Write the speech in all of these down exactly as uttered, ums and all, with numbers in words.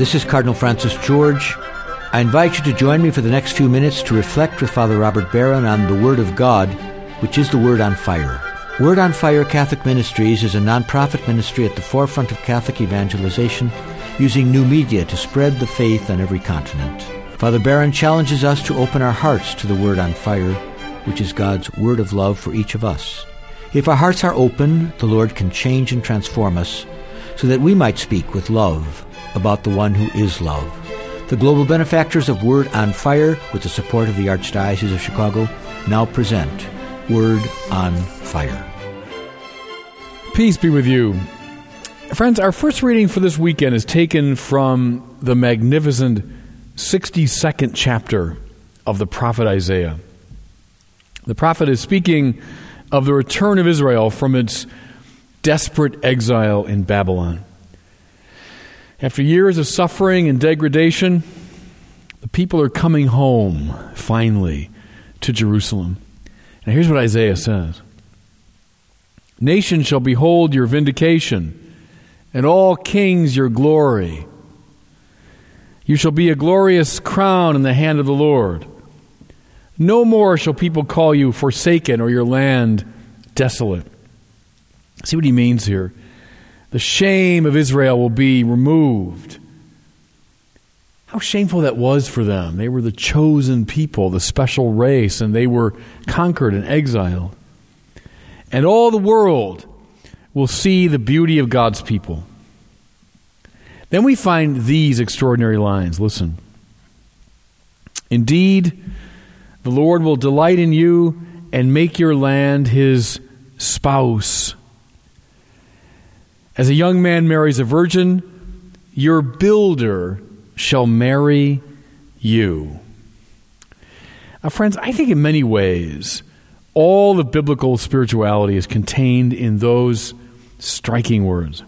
This is Cardinal Francis George. I invite you to join me for the next few minutes to reflect with Father Robert Barron on the Word of God, which is the Word on Fire. Word on Fire Catholic Ministries is a non-profit ministry at the forefront of Catholic evangelization, using new media to spread the faith on every continent. Father Barron challenges us to open our hearts to the Word on Fire, which is God's word of love for each of us. If our hearts are open, the Lord can change and transform us so that we might speak with love about the one who is love. The global benefactors of Word on Fire, with the support of the Archdiocese of Chicago, now present Word on Fire. Peace be with you. Friends, our first reading for this weekend is taken from the magnificent sixty-second chapter of the prophet Isaiah. The prophet is speaking of the return of Israel from its desperate exile in Babylon. After years of suffering and degradation, the people are coming home, finally, to Jerusalem. Now here's what Isaiah says. Nations shall behold your vindication, and all kings your glory. You shall be a glorious crown in the hand of the Lord. No more shall people call you forsaken or your land desolate. See what he means here. The shame of Israel will be removed. How shameful that was for them. They were the chosen people, the special race, and they were conquered and exiled. And all the world will see the beauty of God's people. Then we find these extraordinary lines. Listen. Indeed, the Lord will delight in you and make your land his spouse. As a young man marries a virgin, your builder shall marry you. Now, friends, I think in many ways, all the biblical spirituality is contained in those striking words.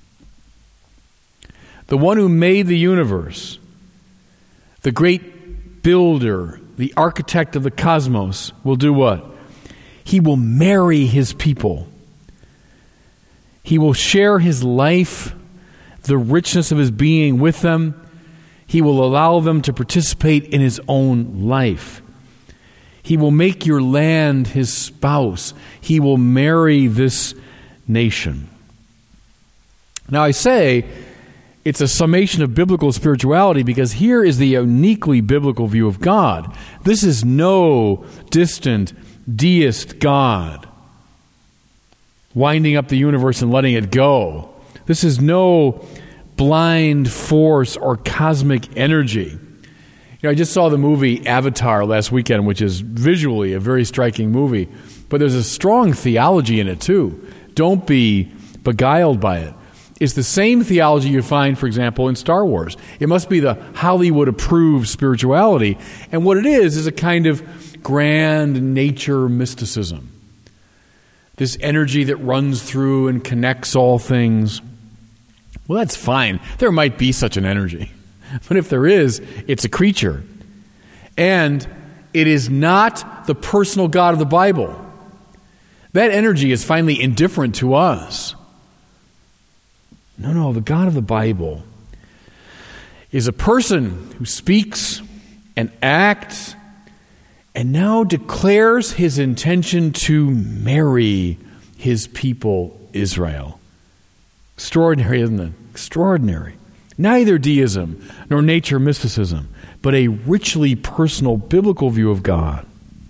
The one who made the universe, the great builder, the architect of the cosmos, will do what? He will marry his people. He will share his life, the richness of his being with them. He will allow them to participate in his own life. He will make your land his spouse. He will marry this nation. Now I say it's a summation of biblical spirituality because here is the uniquely biblical view of God. This is no distant deist God winding up the universe and letting it go. This is no blind force or cosmic energy. You know, I just saw the movie Avatar last weekend, which is visually a very striking movie, but there's a strong theology in it too. Don't be beguiled by it. It's the same theology you find, for example, in Star Wars. It must be the Hollywood-approved spirituality, and what it is is a kind of grand nature mysticism. This energy that runs through and connects all things. Well, that's fine. There might be such an energy. But if there is, it's a creature. And it is not the personal God of the Bible. That energy is finally indifferent to us. No, no, the God of the Bible is a person who speaks and acts and now declares his intention to marry his people Israel. Extraordinary, isn't it? Extraordinary. Neither deism nor nature mysticism, but a richly personal biblical view of God.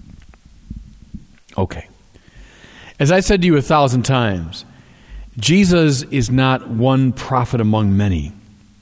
Okay. As I said to you a thousand times, Jesus is not one prophet among many,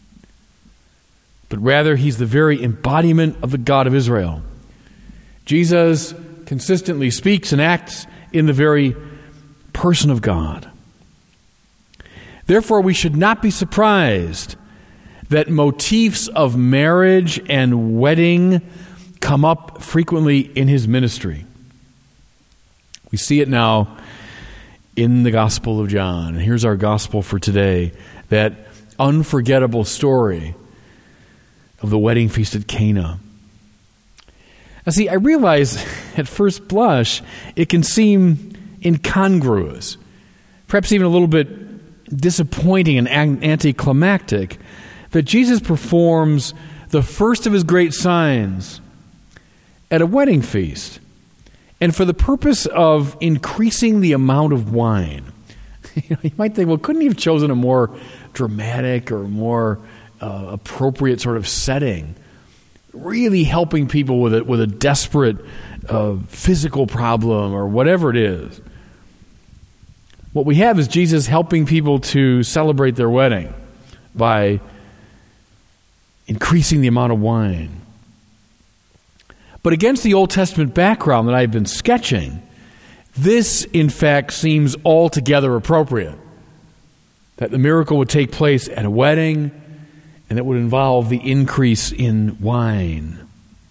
but rather he's the very embodiment of the God of Israel. Jesus consistently speaks and acts in the very person of God. Therefore, we should not be surprised that motifs of marriage and wedding come up frequently in his ministry. We see it now in the Gospel of John. And here's our gospel for today, that unforgettable story of the wedding feast at Cana. Now see, I realize at first blush it can seem incongruous, perhaps even a little bit disappointing and anticlimactic, that Jesus performs the first of his great signs at a wedding feast, and for the purpose of increasing the amount of wine. You know, you might think, well, couldn't he have chosen a more dramatic or more uh, appropriate sort of setting? Really helping people with a, with a desperate uh, physical problem or whatever it is. What we have is Jesus helping people to celebrate their wedding by increasing the amount of wine. But against the Old Testament background that I've been sketching, this, in fact, seems altogether appropriate. That the miracle would take place at a wedding, and that would involve the increase in wine.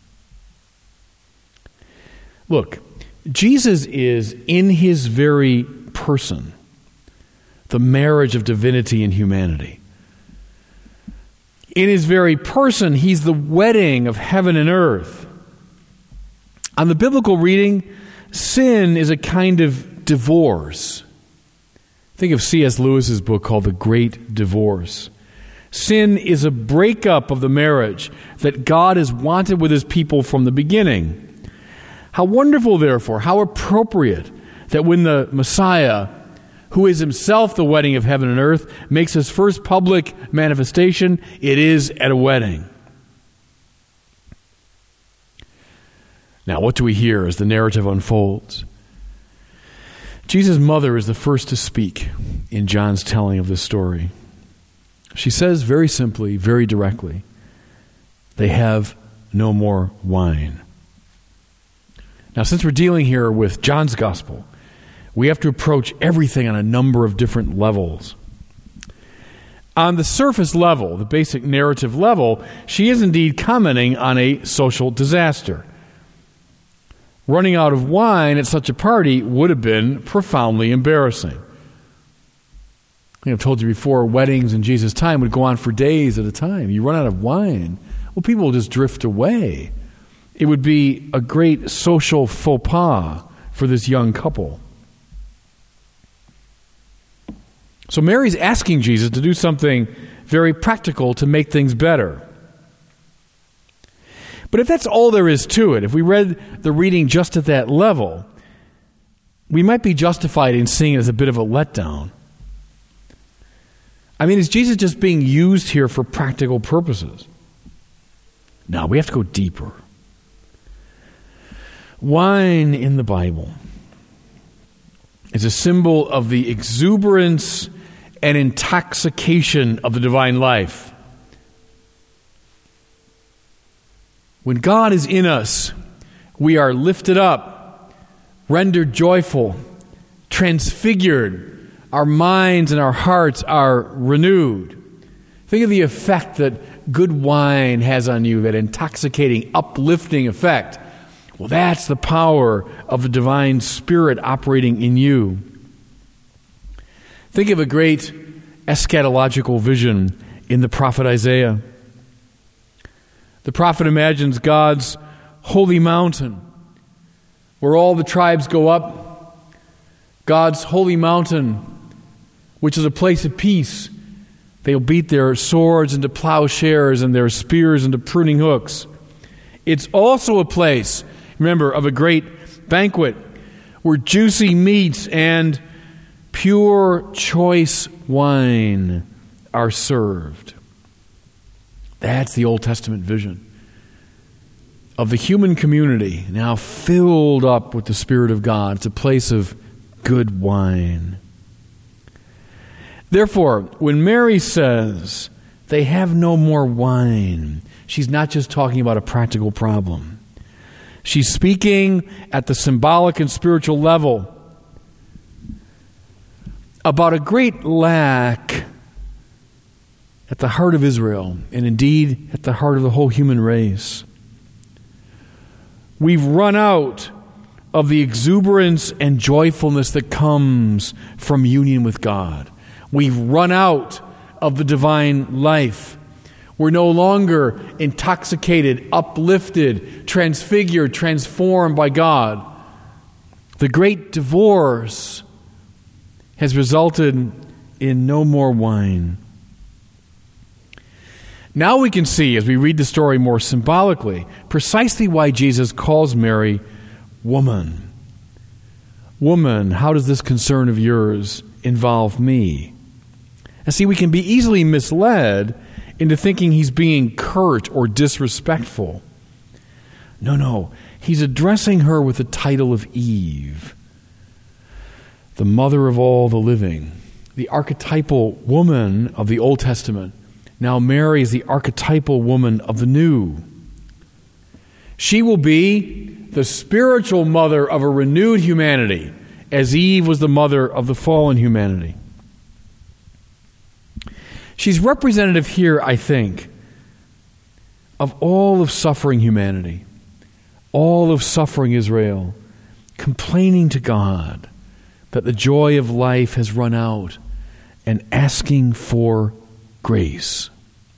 Look, Jesus is, in his very person, the marriage of divinity and humanity. In his very person, he's the wedding of heaven and earth. On the biblical reading, sin is a kind of divorce. Think of C S Lewis's book called The Great Divorce. Sin is a breakup of the marriage that God has wanted with his people from the beginning. How wonderful, therefore, how appropriate that when the Messiah, who is himself the wedding of heaven and earth, makes his first public manifestation, it is at a wedding. Now, what do we hear as the narrative unfolds? Jesus' mother is the first to speak in John's telling of this story. She says very simply, very directly, they have no more wine. Now, since we're dealing here with John's gospel, we have to approach everything on a number of different levels. On the surface level, the basic narrative level, she is indeed commenting on a social disaster. Running out of wine at such a party would have been profoundly embarrassing. I think I've told you before, weddings in Jesus' time would go on for days at a time. You run out of wine, well, people will just drift away. It would be a great social faux pas for this young couple. So Mary's asking Jesus to do something very practical to make things better. But if that's all there is to it, if we read the reading just at that level, we might be justified in seeing it as a bit of a letdown. I mean, is Jesus just being used here for practical purposes? No, we have to go deeper. Wine in the Bible is a symbol of the exuberance and intoxication of the divine life. When God is in us, we are lifted up, rendered joyful, transfigured. Our minds and our hearts are renewed. Think of the effect that good wine has on you, that intoxicating, uplifting effect. Well, that's the power of the divine Spirit operating in you. Think of a great eschatological vision in the prophet Isaiah. The prophet imagines God's holy mountain, where all the tribes go up. God's holy mountain, which is a place of peace. They'll beat their swords into plowshares and their spears into pruning hooks. It's also a place, remember, of a great banquet where juicy meats and pure, choice wine are served. That's the Old Testament vision of the human community now filled up with the Spirit of God. It's a place of good wine. Therefore, when Mary says they have no more wine, she's not just talking about a practical problem. She's speaking at the symbolic and spiritual level about a great lack at the heart of Israel, and indeed at the heart of the whole human race. We've run out of the exuberance and joyfulness that comes from union with God. We've run out of the divine life. We're no longer intoxicated, uplifted, transfigured, transformed by God. The great divorce has resulted in no more wine. Now we can see, as we read the story more symbolically, precisely why Jesus calls Mary woman. Woman, how does this concern of yours involve me? And see, we can be easily misled into thinking he's being curt or disrespectful. No, no. He's addressing her with the title of Eve, the mother of all the living, the archetypal woman of the Old Testament. Now Mary is the archetypal woman of the New. She will be the spiritual mother of a renewed humanity, as Eve was the mother of the fallen humanity. She's representative here, I think, of all of suffering humanity, all of suffering Israel, complaining to God that the joy of life has run out and asking for grace.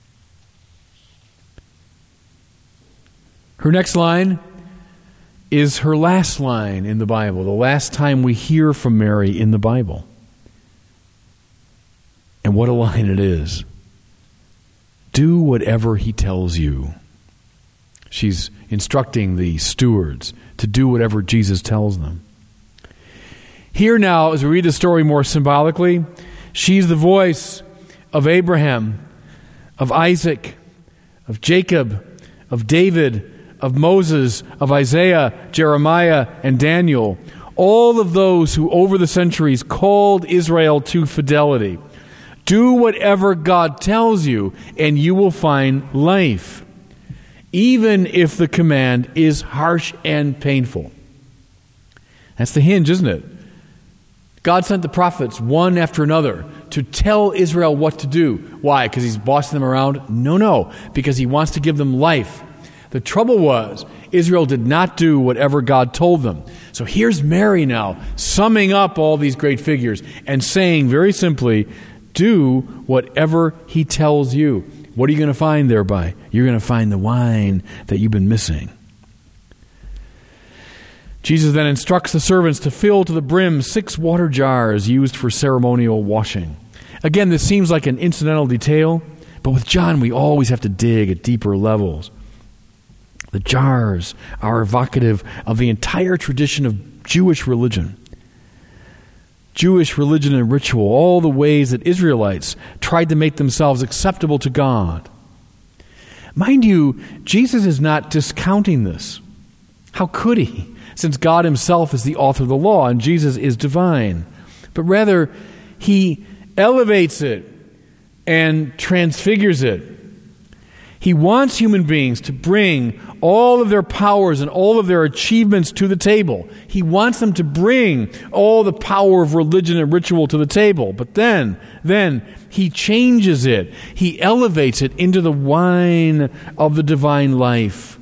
Her next line is her last line in the Bible, the last time we hear from Mary in the Bible. And what a line it is. Do whatever he tells you. She's instructing the stewards to do whatever Jesus tells them. Here now, as we read the story more symbolically, she's the voice of Abraham, of Isaac, of Jacob, of David, of Moses, of Isaiah, Jeremiah, and Daniel, all of those who over the centuries called Israel to fidelity. Do whatever God tells you, and you will find life, even if the command is harsh and painful. That's the hinge, isn't it? God sent the prophets one after another to tell Israel what to do. Why? Because he's bossing them around? No, no. Because he wants to give them life. The trouble was, Israel did not do whatever God told them. So here's Mary now, summing up all these great figures and saying very simply, do whatever he tells you. What are you going to find thereby? You're going to find the wine that you've been missing. Jesus then instructs the servants to fill to the brim six water jars used for ceremonial washing. Again, this seems like an incidental detail, but with John we always have to dig at deeper levels. The jars are evocative of the entire tradition of Jewish religion. Jewish religion and ritual, all the ways that Israelites tried to make themselves acceptable to God. Mind you, Jesus is not discounting this. How could he? Since God himself is the author of the law and Jesus is divine. But rather, he elevates it and transfigures it. He wants human beings to bring all of their powers and all of their achievements to the table. He wants them to bring all the power of religion and ritual to the table. But then, then he changes it. He elevates it into the wine of the divine life.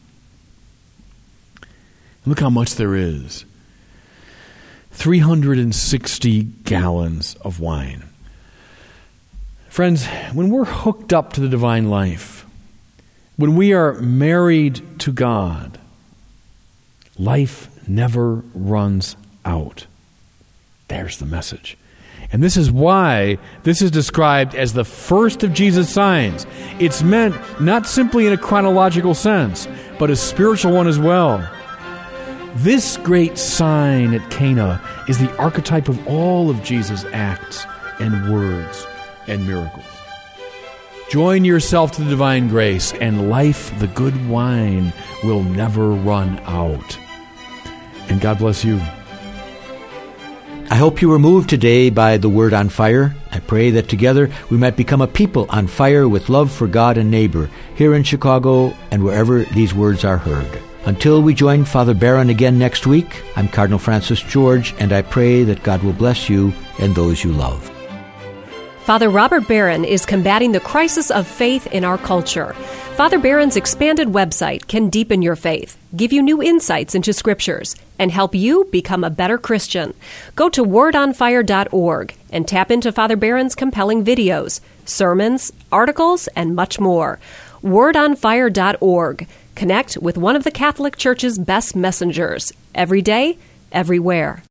Look how much there is. three hundred sixty gallons of wine. Friends, when we're hooked up to the divine life, when we are married to God, life never runs out. There's the message. And this is why this is described as the first of Jesus' signs. It's meant not simply in a chronological sense, but a spiritual one as well. This great sign at Cana is the archetype of all of Jesus' acts and words and miracles. Join yourself to the divine grace, and life, the good wine, will never run out. And God bless you. I hope you were moved today by the Word on Fire. I pray that together we might become a people on fire with love for God and neighbor here in Chicago and wherever these words are heard. Until we join Father Barron again next week, I'm Cardinal Francis George, and I pray that God will bless you and those you love. Father Robert Barron is combating the crisis of faith in our culture. Father Barron's expanded website can deepen your faith, give you new insights into scriptures, and help you become a better Christian. Go to word on fire dot org and tap into Father Barron's compelling videos, sermons, articles, and much more. word on fire dot org. Connect with one of the Catholic Church's best messengers, every day, everywhere.